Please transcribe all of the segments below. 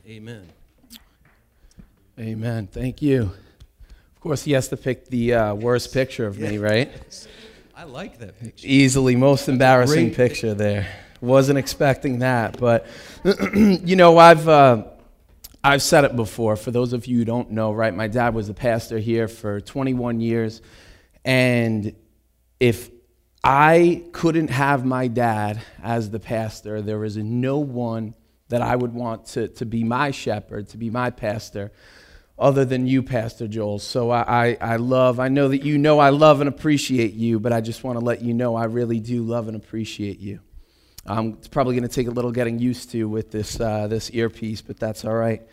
Amen. Amen. Thank you. Of course, he has to pick the worst picture of me, right? I like that picture. Easily most embarrassing great picture there. Wasn't expecting that, but I've said it before. For those of you who don't know, right? My dad was a pastor here for 21 years, and if I couldn't have my dad as the pastor, there is no one that I would want to be my shepherd, to be my pastor, other than you, Pastor Joel. So I know that you know I love and appreciate you, but I just want to let you know I really do love and appreciate you. It's probably going to take a little getting used to with this earpiece, but that's all right.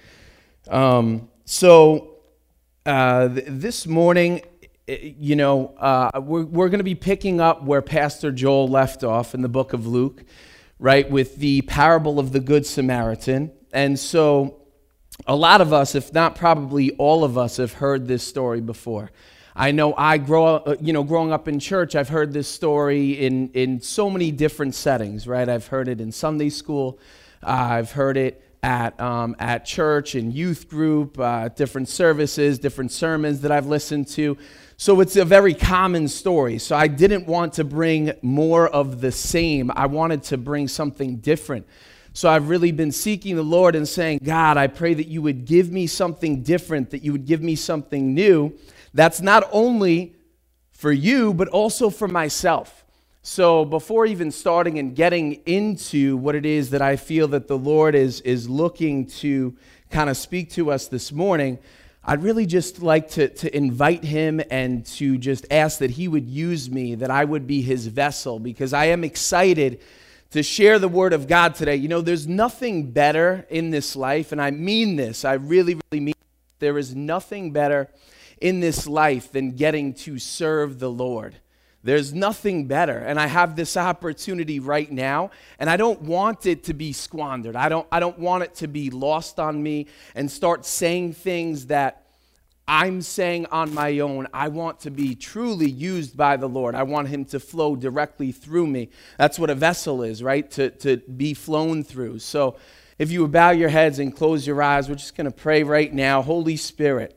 This morning, we're going to be picking up where Pastor Joel left off in the book of Luke, right, with the parable of the Good Samaritan. And so a lot of us, if not probably all of us, have heard this story before. I know growing up in church, I've heard this story in so many different settings, right? I've heard it in Sunday school. I've heard it at church and youth group, different services, different sermons that I've listened to. So it's a very common story. So I didn't want to bring more of the same. I wanted to bring something different. So I've really been seeking the Lord and saying, God, I pray that you would give me something different, that you would give me something new. That's not only for you, but also for myself. So before even starting and getting into what it is that I feel that the Lord is looking to kind of speak to us this morning, I'd really just like to invite him and to just ask that he would use me, that I would be his vessel, because I am excited to share the word of God today. You know, there's nothing better in this life, and I mean this, I really, really mean it. There is nothing better in this life than getting to serve the Lord. There's nothing better, and I have this opportunity right now, and I don't want it to be squandered. I don't want it to be lost on me and start saying things that I'm saying on my own. I want to be truly used by the Lord. I want him to flow directly through me. That's what a vessel is, right? To be flown through. So if you would bow your heads and close your eyes, we're just going to pray right now. Holy Spirit,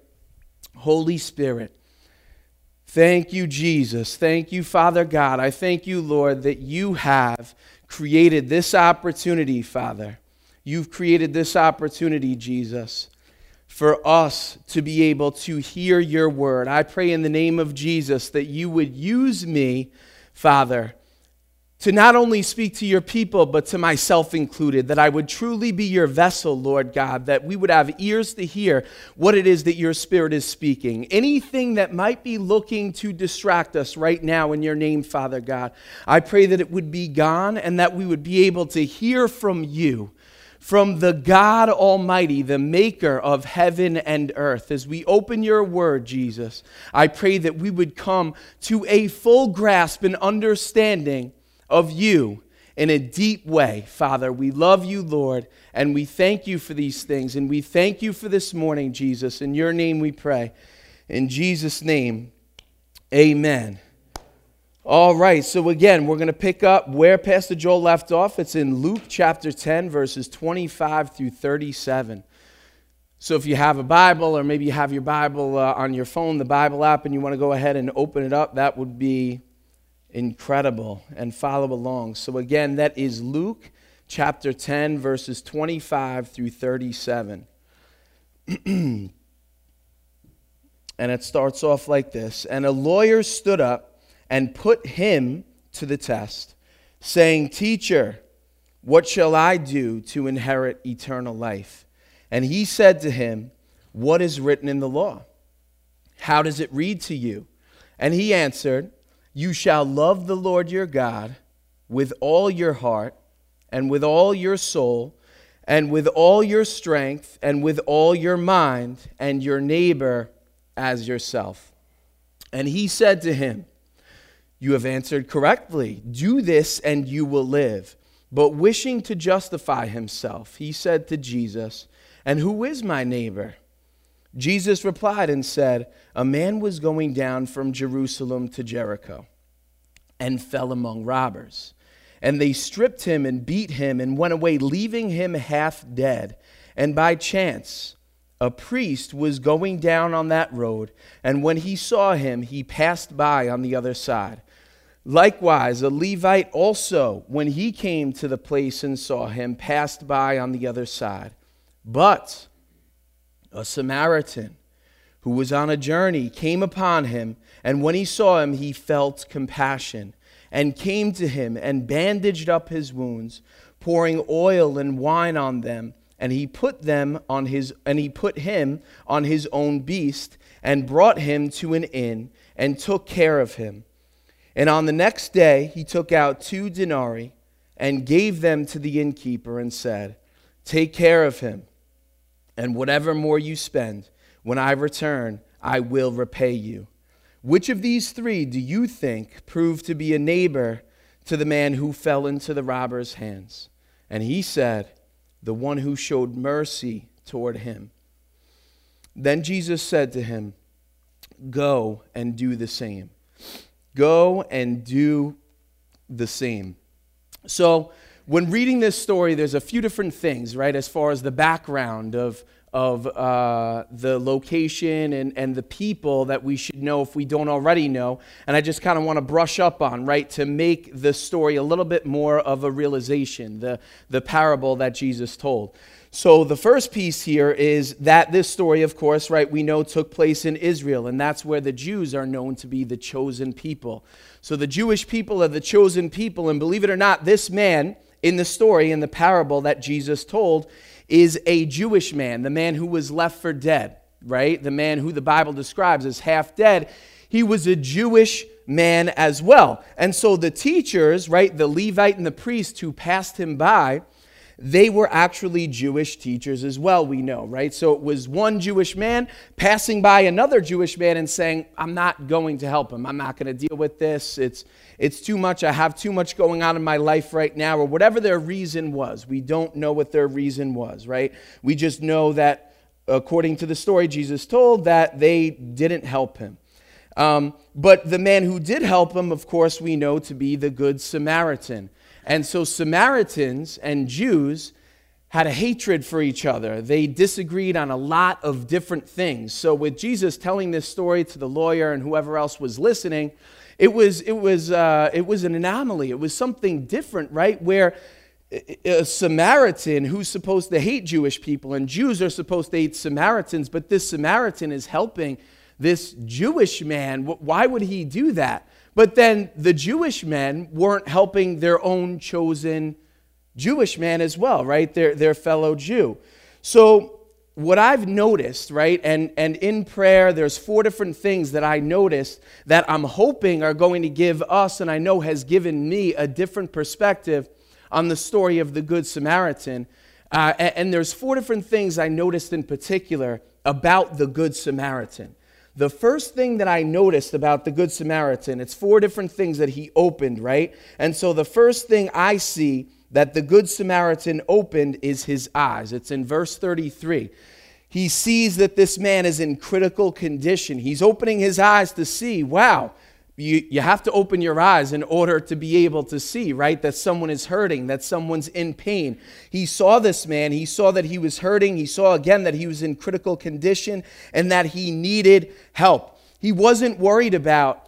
thank you, Jesus. Thank you, Father God. I thank you, Lord, that you have created this opportunity, Father. You've created this opportunity, Jesus, for us to be able to hear your word. I pray in the name of Jesus that you would use me, Father, to not only speak to your people, but to myself included, that I would truly be your vessel, Lord God, that we would have ears to hear what it is that your Spirit is speaking. Anything that might be looking to distract us right now in your name, Father God, I pray that it would be gone and that we would be able to hear from you, from the God Almighty, the maker of heaven and earth. As we open your word, Jesus, I pray that we would come to a full grasp and understanding of you in a deep way. Father, we love you, Lord, and we thank you for these things, and we thank you for this morning, Jesus. In your name we pray. In Jesus' name, amen. All right, so again, we're going to pick up where Pastor Joel left off. It's in Luke chapter 10, verses 25 through 37. So if you have a Bible, or maybe you have your Bible on your phone, the Bible app, and you want to go ahead and open it up, that would be incredible, and follow along. So again, that is Luke chapter 10, verses 25 through 37. And it starts off like this. And a lawyer stood up and put him to the test, saying, Teacher, what shall I do to inherit eternal life? And he said to him, What is written in the law? How does it read to you? And he answered, You shall love the Lord your God with all your heart and with all your soul and with all your strength and with all your mind, and your neighbor as yourself. And he said to him, You have answered correctly. Do this and you will live. But wishing to justify himself, he said to Jesus, And who is my neighbor? Jesus replied and said, A man was going down from Jerusalem to Jericho and fell among robbers. And they stripped him and beat him and went away, leaving him half dead. And by chance, a priest was going down on that road, and when he saw him, he passed by on the other side. Likewise, a Levite also, when he came to the place and saw him, passed by on the other side. But a Samaritan, who was on a journey, came upon him, and when he saw him, he felt compassion, and came to him and bandaged up his wounds, pouring oil and wine on them. And he put him on his own beast, and brought him to an inn, and took care of him. And on the next day he took out 2 denarii, and gave them to the innkeeper, and said, "Take care of him, and whatever more you spend, when I return, I will repay you." Which of these 3 do you think proved to be a neighbor to the man who fell into the robber's hands? And he said, "The one who showed mercy toward him." Then Jesus said to him, "Go and do the same." Go and do the same. So when reading this story, there's a few different things, right, as far as the background of the location and the people that we should know if we don't already know. And I just kind of want to brush up on, right, to make the story a little bit more of a realization, the parable that Jesus told. So the first piece here is that this story, of course, right, we know took place in Israel, and that's where the Jews are known to be the chosen people. So the Jewish people are the chosen people, and believe it or not, this man in the story, in the parable that Jesus told, is a Jewish man, the man who was left for dead, right? The man who the Bible describes as half dead. He was a Jewish man as well. And so the teachers, right, the Levite and the priest who passed him by, they were actually Jewish teachers as well, we know, right? So it was one Jewish man passing by another Jewish man and saying, "I'm not going to help him. I'm not going to deal with this. It's too much. I have too much going on in my life right now," or whatever their reason was. We don't know what their reason was, right? We just know that, according to the story Jesus told, that they didn't help him. But the man who did help him, of course, we know to be the Good Samaritan. And so Samaritans and Jews had a hatred for each other. They disagreed on a lot of different things. So with Jesus telling this story to the lawyer and whoever else was listening, it was an anomaly. It was something different, right? Where a Samaritan who's supposed to hate Jewish people, and Jews are supposed to hate Samaritans, but this Samaritan is helping this Jewish man. Why would he do that? But then the Jewish men weren't helping their own chosen Jewish man as well, right? Their fellow Jew. So what I've noticed, right, and in prayer, there's 4 different things that I noticed that I'm hoping are going to give us, and I know has given me, a different perspective on the story of the Good Samaritan. And there's 4 different things I noticed in particular about the Good Samaritan. The first thing that I noticed about the Good Samaritan, it's 4 different things that he opened, right? And so the first thing I see that the Good Samaritan opened is his eyes. It's in verse 33. He sees that this man is in critical condition. He's opening his eyes to see, wow, you have to open your eyes in order to be able to see, right? That someone is hurting, that someone's in pain. He saw this man. He saw that he was hurting. He saw again that he was in critical condition and that he needed help. He wasn't worried about,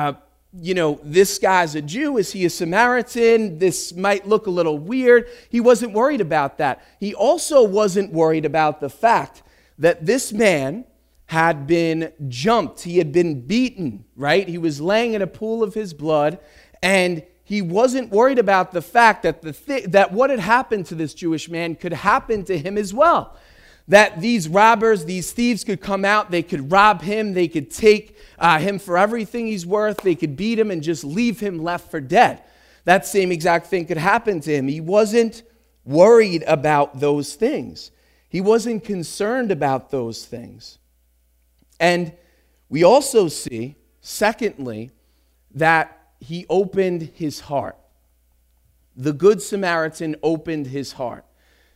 this guy's a Jew. Is he a Samaritan? This might look a little weird. He wasn't worried about that. He also wasn't worried about the fact that this man had been jumped. He had been beaten, right? He was laying in a pool of his blood, and he wasn't worried about the fact that that what had happened to this Jewish man could happen to him as well. That these robbers, these thieves could come out, they could rob him, they could take him for everything he's worth, they could beat him and just leave him left for dead. That same exact thing could happen to him. He wasn't worried about those things. He wasn't concerned about those things. And we also see, secondly, that he opened his heart. The Good Samaritan opened his heart.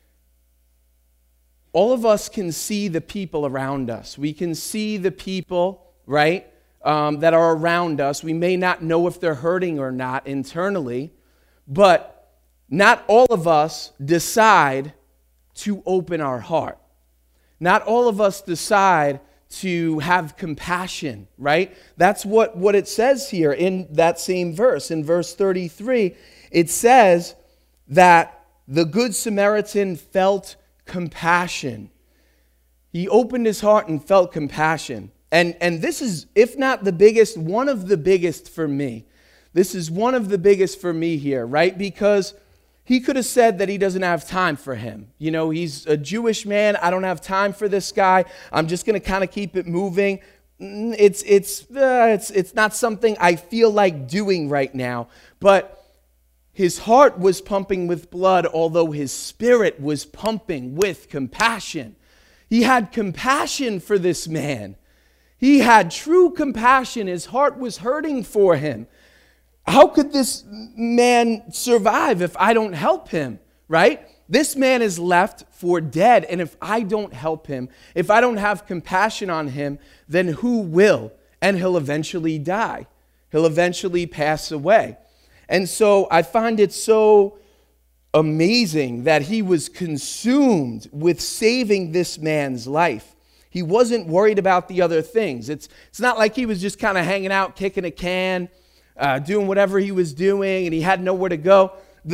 All of us can see the people around us. We can see the people, right, that are around us. We may not know if they're hurting or not internally, but not all of us decide to open our heart. Not all of us decide to have compassion, right? That's what it says here in that same verse. In verse 33, it says that the Good Samaritan felt compassion. He opened his heart and felt compassion. And this is, if not the biggest, one of the biggest for me. This is one of the biggest for me here, right? Because he could have said that he doesn't have time for him. You know, he's a Jewish man. I don't have time for this guy. I'm just going to kind of keep it moving. It's not something I feel like doing right now. But his heart was pumping with blood, although his spirit was pumping with compassion. He had compassion for this man. He had true compassion. His heart was hurting for him. How could this man survive if I don't help him, right? This man is left for dead, and if I don't help him, if I don't have compassion on him, then who will? And he'll eventually die. He'll eventually pass away. And so I find it so amazing that he was consumed with saving this man's life. He wasn't worried about the other things. It's not like he was just kind of hanging out, kicking a can, doing whatever he was doing, and he had nowhere to go.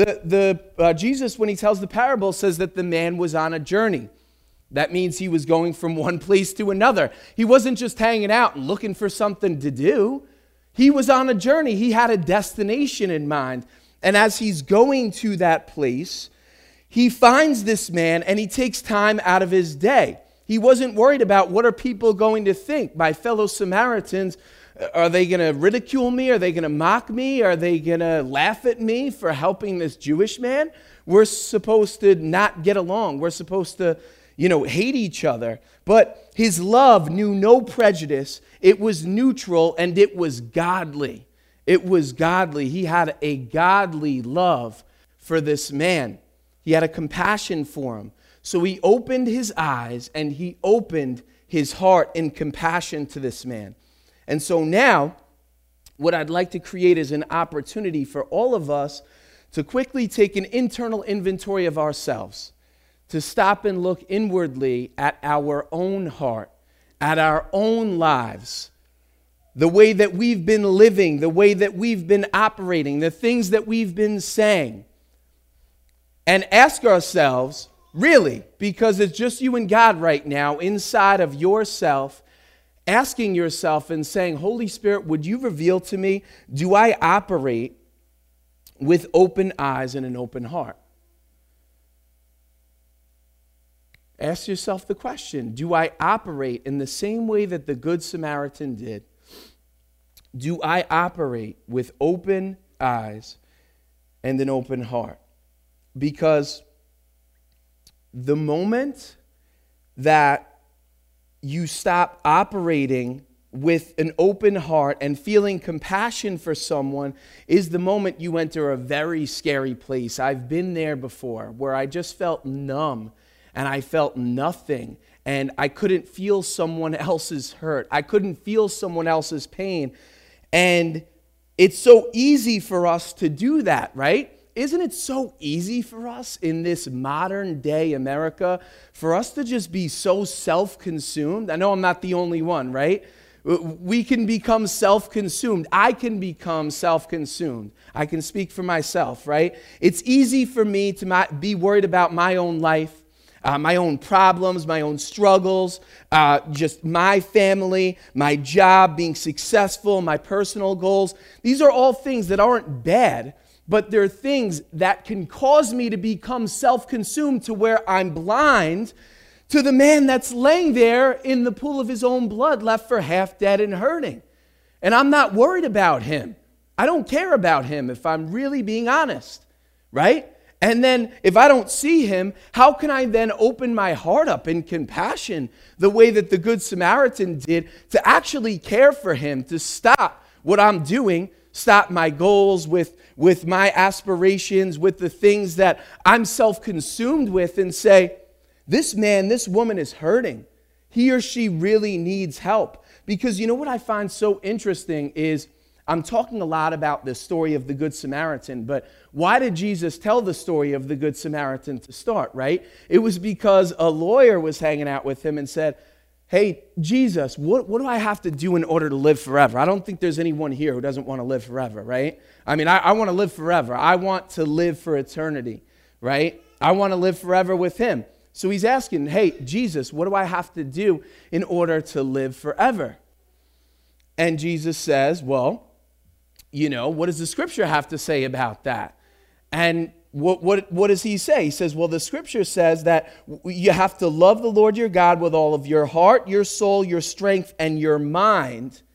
Jesus, when he tells the parable, says that the man was on a journey. That means he was going from one place to another. He wasn't just hanging out and looking for something to do. He was on a journey. He had a destination in mind. And as he's going to that place, he finds this man and he takes time out of his day. He wasn't worried about what are people going to think. My fellow Samaritans, are they going to ridicule me? Are they going to mock me? Are they going to laugh at me for helping this Jewish man? We're supposed to not get along. We're supposed to, hate each other. But his love knew no prejudice. It was neutral and it was godly. It was godly. He had a godly love for this man. He had a compassion for him. So he opened his eyes and he opened his heart in compassion to this man. And so now, what I'd like to create is an opportunity for all of us to quickly take an internal inventory of ourselves, to stop and look inwardly at our own heart, at our own lives, the way that we've been living, the way that we've been operating, the things that we've been saying, and ask ourselves, really, because it's just you and God right now, inside of yourself, asking yourself and saying, Holy Spirit, would you reveal to me, do I operate with open eyes and an open heart? Ask yourself the question, do I operate in the same way that the Good Samaritan did? Do I operate with open eyes and an open heart? Because the moment that you stop operating with an open heart and feeling compassion for someone is the moment you enter a very scary place. I've been there before where I just felt numb and I felt nothing and I couldn't feel someone else's hurt. I couldn't feel someone else's pain. And it's so easy for us to do that, right? Isn't it so easy for us in this modern day America for us to just be so self-consumed? I know I'm not the only one, right? We can become self-consumed. I can become self-consumed. I can speak for myself, right? It's easy for me to be worried about my own life, my own problems, my own struggles, just my family, my job, being successful, my personal goals. These are all things that aren't bad, but they're things that can cause me to become self-consumed to where I'm blind to the man that's laying there in the pool of his own blood, left for half dead and hurting. And I'm not worried about him. I don't care about him if I'm really being honest, right? And then if I don't see him, how can I then open my heart up in compassion the way that the Good Samaritan did to actually care for him, to stop what I'm doing, stop my goals with my aspirations, with the things that I'm self-consumed with and say, this man, this woman is hurting. He or she really needs help. Because you know what I find so interesting is I'm talking a lot about the story of the Good Samaritan, but why did Jesus tell the story of the Good Samaritan to start, right? It was because a lawyer was hanging out with him and said, hey, Jesus, what do I have to do in order to live forever? I don't think there's anyone here who doesn't want to live forever, right? I mean, I want to live forever. I want to live for eternity, right? I want to live forever with him. So he's asking, hey, Jesus, what do I have to do in order to live forever? And Jesus says, well, what does the scripture have to say about that? And what does he say? He says, well, the scripture says that you have to love the Lord your God with all of your heart, your soul, your strength, and your mind,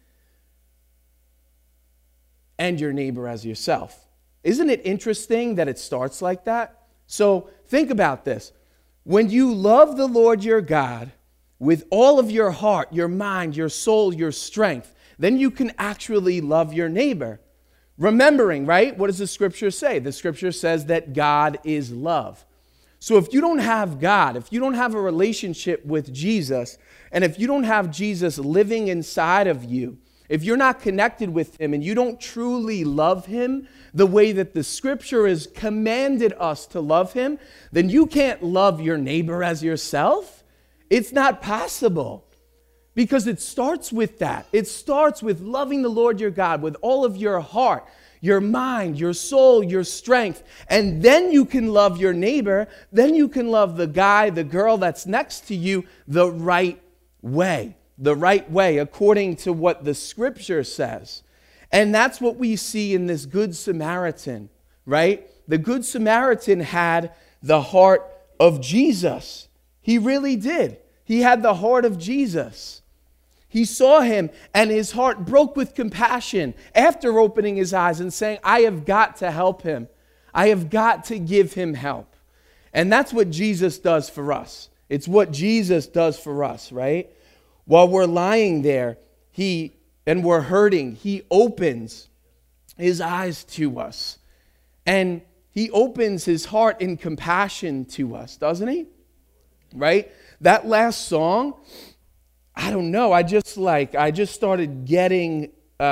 and your neighbor as yourself. Isn't it interesting that it starts like that? So think about this. When you love the Lord your God with all of your heart, your mind, your soul, your strength, then you can actually love your neighbor. Remembering, right? What does the scripture say? The scripture says that God is love. So if you don't have God, if you don't have a relationship with Jesus, and if you don't have Jesus living inside of you, if you're not connected with him and you don't truly love him the way that the scripture has commanded us to love him, then you can't love your neighbor as yourself. It's not possible. Because it starts with that. It starts with loving the Lord your God with all of your heart, your mind, your soul, your strength. And then you can love your neighbor. Then you can love the guy, the girl that's next to you the right way. The right way, according to what the scripture says. And that's what we see in this Good Samaritan, right? The Good Samaritan had the heart of Jesus. He really did. He had the heart of Jesus. He saw him and his heart broke with compassion after opening his eyes and saying, I have got to help him. I have got to give him help. And that's what Jesus does for us. It's what Jesus does for us, right? While we're lying there and we're hurting, he opens his eyes to us. And he opens his heart in compassion to us, doesn't he? Right? That last song, I don't know. I just started getting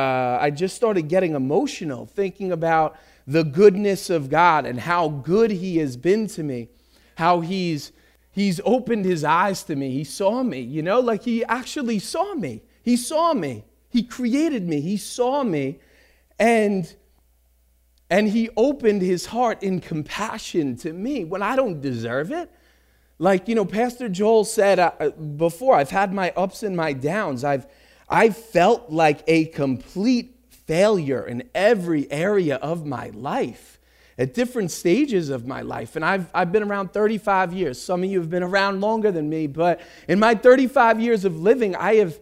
emotional thinking about the goodness of God and how good he has been to me, how he's opened his eyes to me. He saw me, like he actually saw me. He saw me. He created me. He saw me, and he opened his heart in compassion to me when I don't deserve it. Like, Pastor Joel said before, I've had my ups and my downs. I've felt like a complete failure in every area of my life, at different stages of my life. And I've been around 35 years. Some of you have been around longer than me, but in my 35 years of living, I've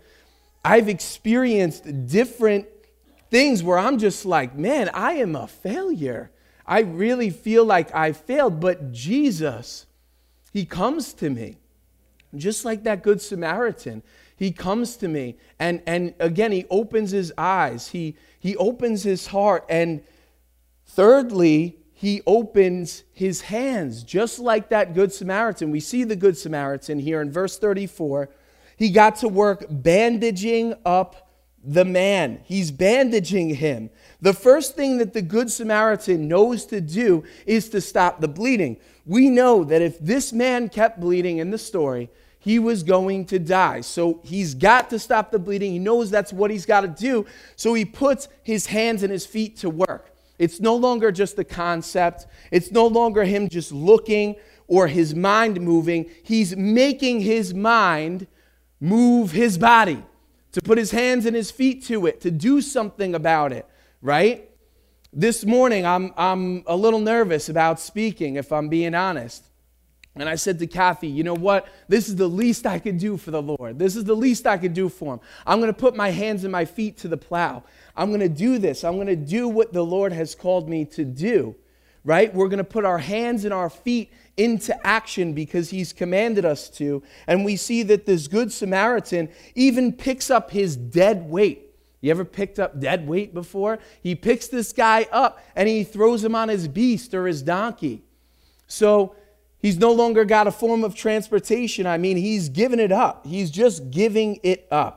experienced different things where I'm just like, man, I am a failure. I really feel like I failed, but Jesus, he comes to me, just like that Good Samaritan. He comes to me, and again, he opens his eyes. He opens his heart, and thirdly, he opens his hands, just like that Good Samaritan. We see the Good Samaritan here in verse 34. He got to work bandaging up the man. He's bandaging him. The first thing that the Good Samaritan knows to do is to stop the bleeding. We know that if this man kept bleeding in the story, he was going to die. So he's got to stop the bleeding. He knows that's what he's got to do. So he puts his hands and his feet to work. It's no longer just a concept. It's no longer him just looking or his mind moving. He's making his mind move his body, to put his hands and his feet to it, to do something about it, right? This morning, I'm a little nervous about speaking, if I'm being honest. And I said to Kathy, you know what? This is the least I could do for the Lord. This is the least I could do for him. I'm going to put my hands and my feet to the plow. I'm going to do this. I'm going to do what the Lord has called me to do, right? We're going to put our hands and our feet into action because he's commanded us to. And we see that this Good Samaritan even picks up his dead weight. You ever picked up dead weight before? He picks this guy up and he throws him on his beast or his donkey. So he's no longer got a form of transportation. I mean, he's given it up. He's just giving it up.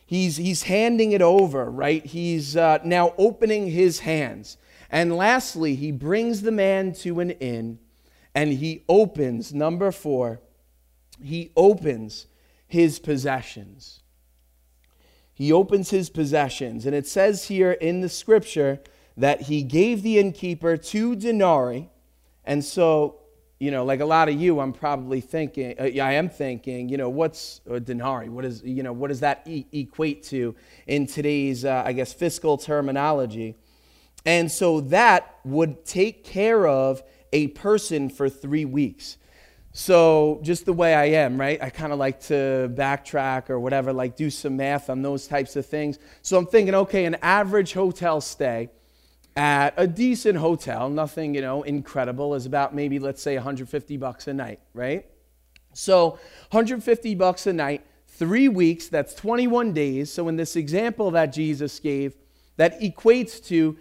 He's handing it over, right? He's now opening his hands. And lastly, he brings the man to an inn, and he opens, number 4, he opens his possessions. He opens his possessions. And it says here in the scripture that he gave the innkeeper 2 denarii. And so, like a lot of you, I'm probably thinking, I am thinking, what's a denarii? What does that equate to in today's, fiscal terminology? And so that would take care of a person for 3 weeks. So just the way I am, right? I kind of like to backtrack or whatever, like do some math on those types of things. So I'm thinking, okay, an average hotel stay at a decent hotel, nothing, incredible, is about maybe, let's say, $150 a night, right? So $150 a night, 3 weeks, that's 21 days. So in this example that Jesus gave, that equates to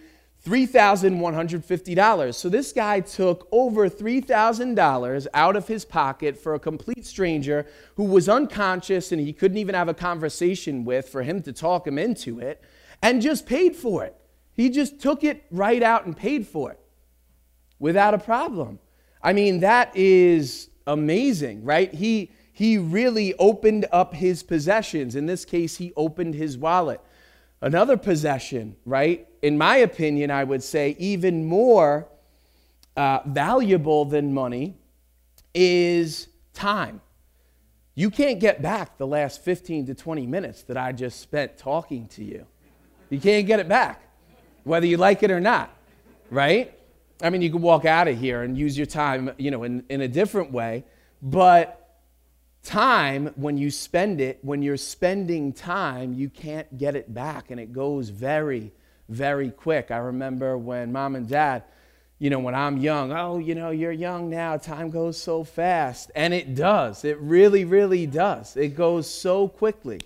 $3,150. So this guy took over $3,000 out of his pocket for a complete stranger who was unconscious and he couldn't even have a conversation with for him to talk him into it, and just paid for it. He just took it right out and paid for it without a problem. I mean, that is amazing, right? He really opened up his possessions. In this case, he opened his wallet. Another possession, right? In my opinion, I would say even more valuable than money is time. You can't get back the last 15 to 20 minutes that I just spent talking to you. You can't get it back, whether you like it or not, right? I mean, you can walk out of here and use your time, in a different way, but time, when you spend it, when you're spending time, you can't get it back, and it goes very, very quick. I remember when Mom and Dad, when I'm young, you're young now, time goes so fast. And it does. It really, really does. It goes so quickly.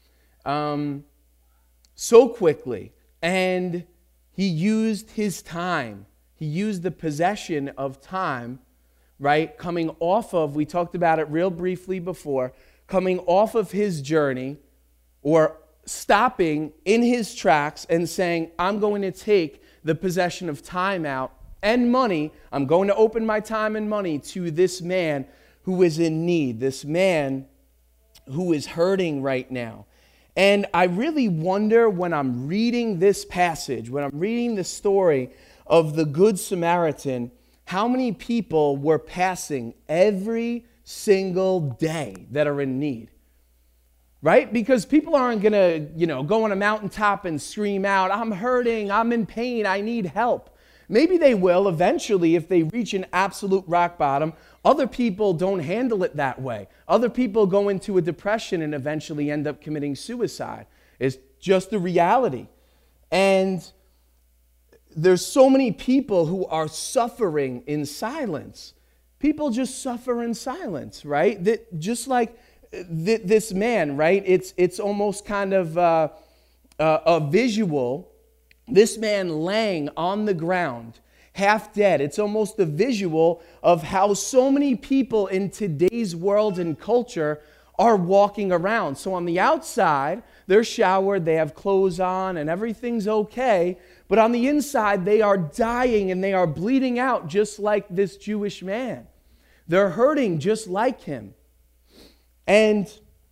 So quickly. And he used his time. He used the possession of time, right? Coming off of, we talked about it real briefly before, coming off of his journey, or stopping in his tracks and saying, I'm going to take the possession of time out and money. I'm going to open my time and money to this man who is in need, this man who is hurting right now. And I really wonder, when I'm reading this passage, when I'm reading the story of the Good Samaritan, how many people were passing every single day that are in need, right? Because people aren't going to, go on a mountaintop and scream out, I'm hurting, I'm in pain, I need help. Maybe they will eventually if they reach an absolute rock bottom. Other people don't handle it that way. Other people go into a depression and eventually end up committing suicide. It's just the reality. And there's so many people who are suffering in silence. People just suffer in silence, right? That just like this man, right? It's almost kind of a visual. This man laying on the ground, half dead. It's almost a visual of how so many people in today's world and culture are walking around. So on the outside, they're showered, they have clothes on, and everything's okay. But on the inside, they are dying and they are bleeding out just like this Jewish man. They're hurting just like him. And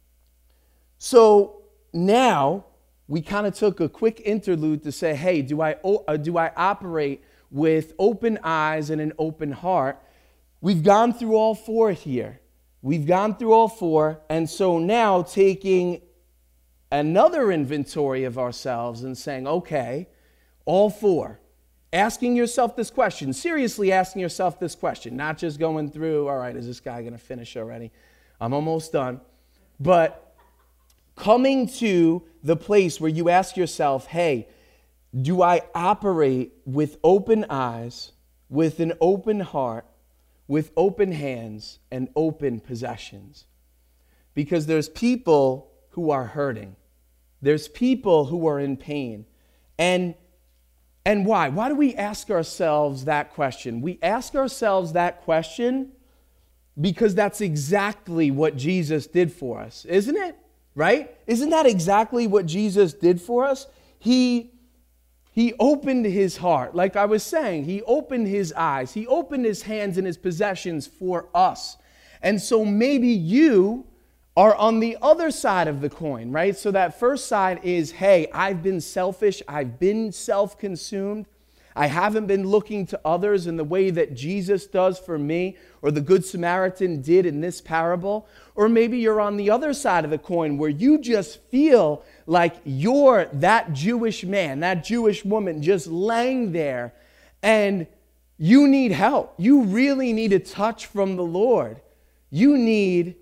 so now we kind of took a quick interlude to say, hey, do I operate with open eyes and an open heart? We've gone through all 4 here. We've gone through all 4. And so now taking another inventory of ourselves and saying, okay, all 4. Asking yourself this question, seriously asking yourself this question, not just going through, all right, is this guy going to finish already? I'm almost done. But coming to the place where you ask yourself, hey, do I operate with open eyes, with an open heart, with open hands, and open possessions? Because there's people who are hurting. There's people who are in pain. And why? Why do we ask ourselves that question? We ask ourselves that question because that's exactly what Jesus did for us, isn't it? right? Isn't that exactly what Jesus did for us? He opened his heart. Like I was saying, he opened his eyes. He opened his hands and his possessions for us. And so maybe you are on the other side of the coin, right? So that first side is, hey, I've been selfish. I've been self-consumed. I haven't been looking to others in the way that Jesus does for me, or the Good Samaritan did in this parable. Or maybe you're on the other side of the coin where you just feel like you're that Jewish man, that Jewish woman just laying there, and you need help. You really need a touch from the Lord. You need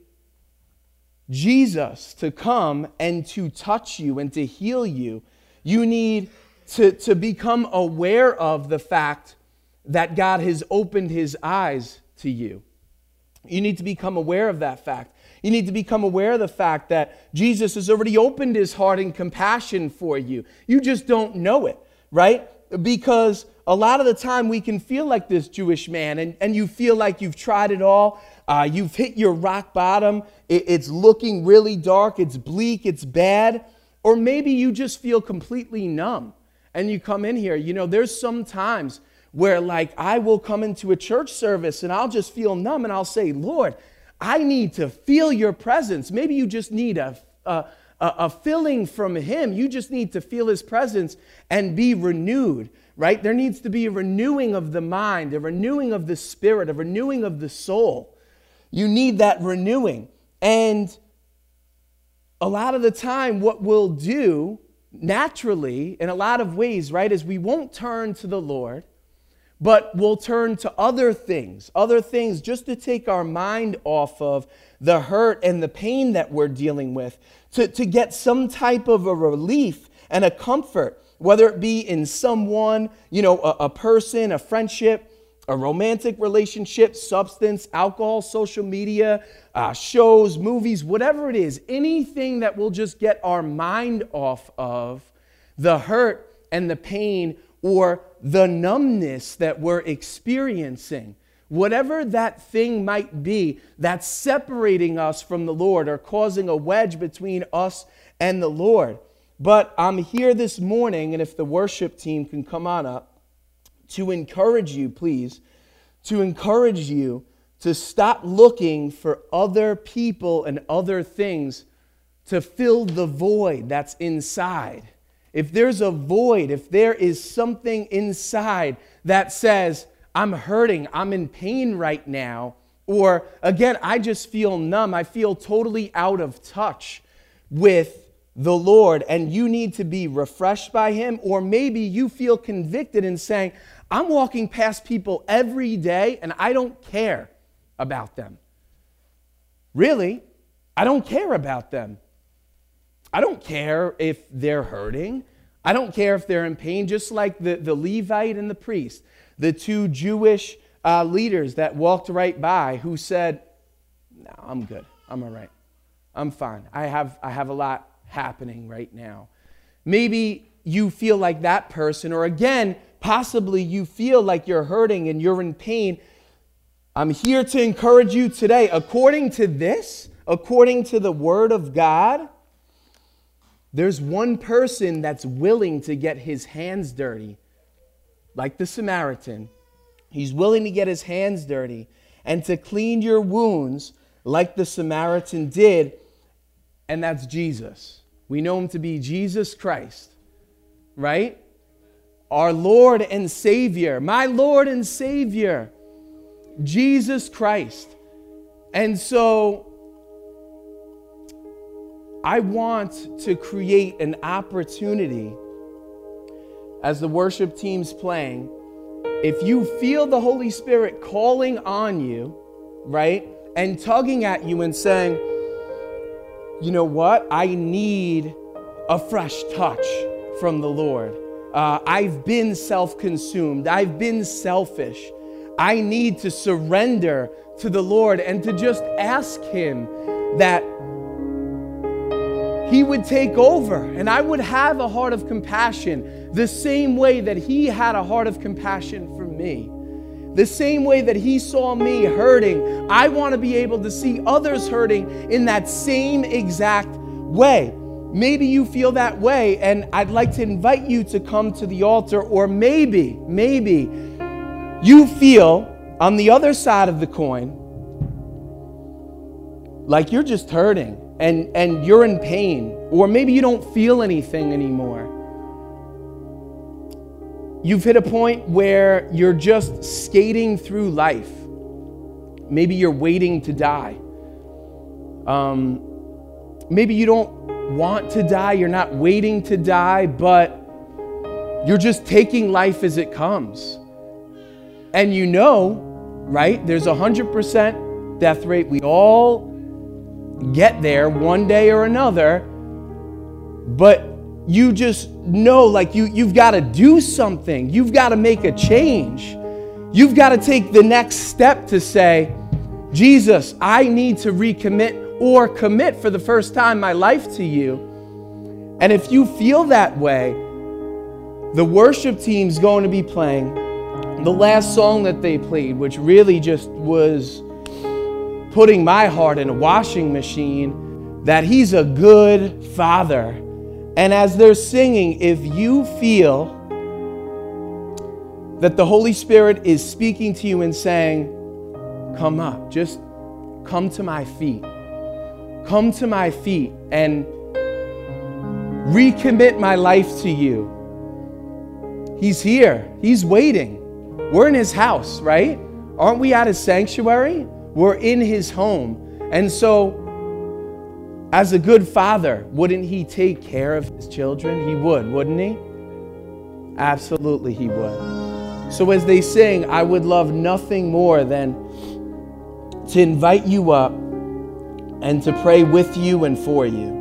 Jesus to come and to touch you and to heal you. You need to become aware of the fact that God has opened his eyes to you. You need to become aware of that fact. You need to become aware of the fact that Jesus has already opened his heart in compassion for you. You just don't know it, right? Because a lot of the time we can feel like this Jewish man, and you feel like you've tried it all. You've hit your rock bottom. It's looking really dark. It's bleak. It's bad. Or maybe you just feel completely numb. And you come in here, there's some times where like I will come into a church service and I'll just feel numb and I'll say, Lord, I need to feel your presence. Maybe you just need a filling from him. You just need to feel his presence and be renewed, right? There needs to be a renewing of the mind, a renewing of the spirit, a renewing of the soul. You need that renewing. And a lot of the time what we'll do naturally, in a lot of ways, right, is we won't turn to the Lord, but we'll turn to other things just to take our mind off of the hurt and the pain that we're dealing with, to get some type of a relief and a comfort, whether it be in someone, a person, a friendship, a romantic relationship, substance, alcohol, social media, shows, movies, whatever it is, anything that will just get our mind off of the hurt and the pain or the numbness that we're experiencing. Whatever that thing might be that's separating us from the Lord or causing a wedge between us and the Lord. But I'm here this morning, and if the worship team can come on up, to encourage you, please, to encourage you to stop looking for other people and other things to fill the void that's inside. If there's a void, if there is something inside that says, I'm hurting, I'm in pain right now, or again, I just feel numb, I feel totally out of touch with the Lord, and you need to be refreshed by him, or maybe you feel convicted in saying, I'm walking past people every day and I don't care about them. Really, I don't care about them. I don't care if they're hurting. I don't care if they're in pain, just like the Levite and the priest, the two Jewish leaders that walked right by who said, no, I'm good. I'm all right. I'm fine. I have a lot happening right now. Maybe you feel like that person, or again, possibly you feel like you're hurting and you're in pain. I'm here to encourage you today. According to the Word of God, there's one person that's willing to get his hands dirty, like the Samaritan. He's willing to get his hands dirty and to clean your wounds like the Samaritan did, and that's Jesus. We know him to be Jesus Christ, right? Our Lord and Savior, my Lord and Savior, Jesus Christ. And so I want to create an opportunity as the worship team's playing. If you feel the Holy Spirit calling on you, right, and tugging at you and saying, you know what, I need a fresh touch from the Lord. I've been self-consumed. I've been selfish. I need to surrender to the Lord and to just ask him that he would take over and I would have a heart of compassion the same way that he had a heart of compassion for me. The same way that he saw me hurting, I want to be able to see others hurting in that same exact way. Maybe you feel that way, and I'd like to invite you to come to the altar. Or maybe you feel on the other side of the coin like you're just hurting and you're in pain. Or maybe you don't feel anything anymore. You've hit a point where you're just skating through life. Maybe you're waiting to die. Maybe you don't want to die, you're not waiting to die, but you're just taking life as it comes. And you know, right, there's 100% death rate. We all get there one day or another, but you just know, like, you've got to do something. You've got to make a change. You've got to take the next step to say, Jesus, I need to recommit or commit for the first time in my life to you. And if you feel that way, the worship team's going to be playing the last song that they played, which really just was putting my heart in a washing machine, that He's a good Father. And as they're singing, if you feel that the Holy Spirit is speaking to you and saying, come up, just come to my feet. Come to my feet and recommit my life to you. He's here. He's waiting. We're in His house, right? Aren't we at His sanctuary? We're in His home. And so, as a good Father, wouldn't He take care of His children? He would, wouldn't He? Absolutely He would. So as they sing, I would love nothing more than to invite you up and to pray with you and for you.